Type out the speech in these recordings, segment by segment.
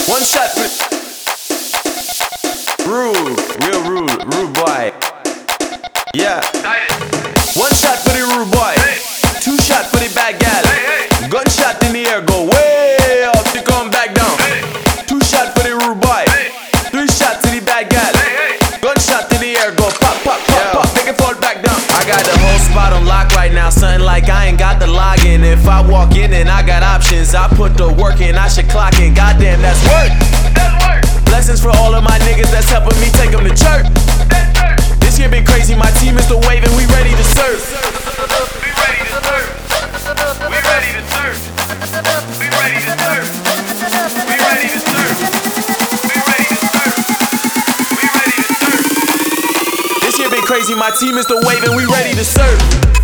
One shot for rude, real rude boy. Yeah. One shot for the rude boy. Two shot for the bad gal. Gunshot in the air, go way up, you come back down. Two shot for the rude boy. Three shot to the bad gal. Gunshot in the air, go pop, pop, pop, pop, make it fall back down. I got the whole spot on lock right now, something like I ain't got the login. If I walk in and I got options, I put the work in, I should clock in. Goddamn, that's work. Blessings for all of my niggas that's helping me take them to church. This year been crazy, my team is the wave and we ready to serve. We ready to serve. We ready to serve. We ready to serve. We ready to serve. We ready to serve. We ready to serve. This year been crazy, my team is the wave and we ready to serve.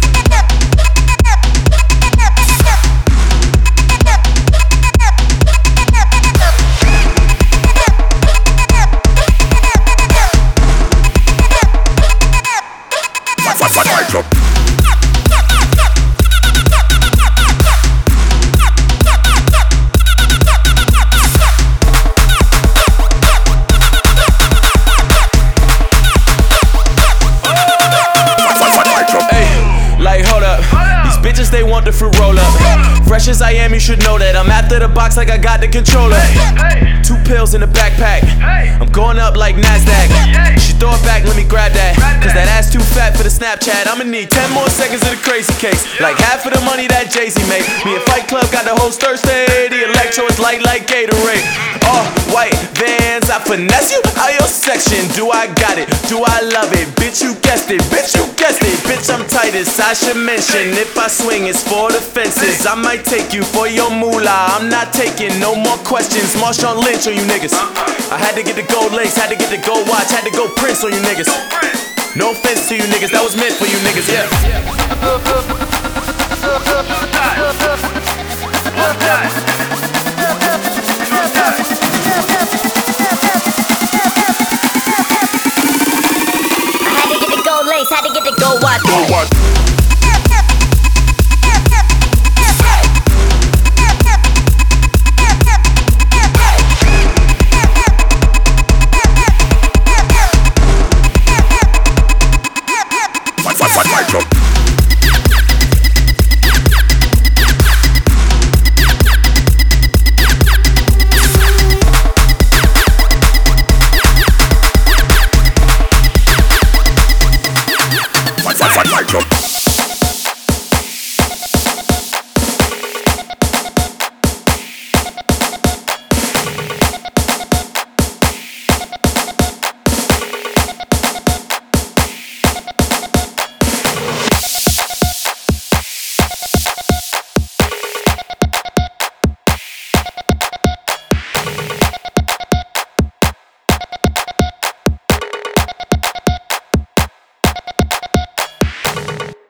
Bitches, they want the fruit roll up. Fresh as I am, you should know that I'm after the box like I got the controller. 2 pills in the backpack. I'm going up like NASDAQ. She throw it back, let me grab that. Cause that ass too fat for the Snapchat. I'ma need 10 more seconds of the crazy case. Like half of the money that Jay-Z made. Me and Fight Club got the whole Thursday. The electro is light like Gatorade. All white Vans, I finesse you out your section. Do I got it? Do I love it? Bitch, you guessed it. Bitch, you guessed it. Bitch, I'm tightest, I should mention. If I swing, it's for the fences. I might take you for your moolah. I'm not taking no more questions. Marshawn Lynch on you niggas. I had to get the gold links, had to get the gold watch, had to go Prince on you niggas. No offense to you niggas, that was meant for you niggas, yeah. I had to get the gold links, had to get the gold watch. Gold watch. Fight club.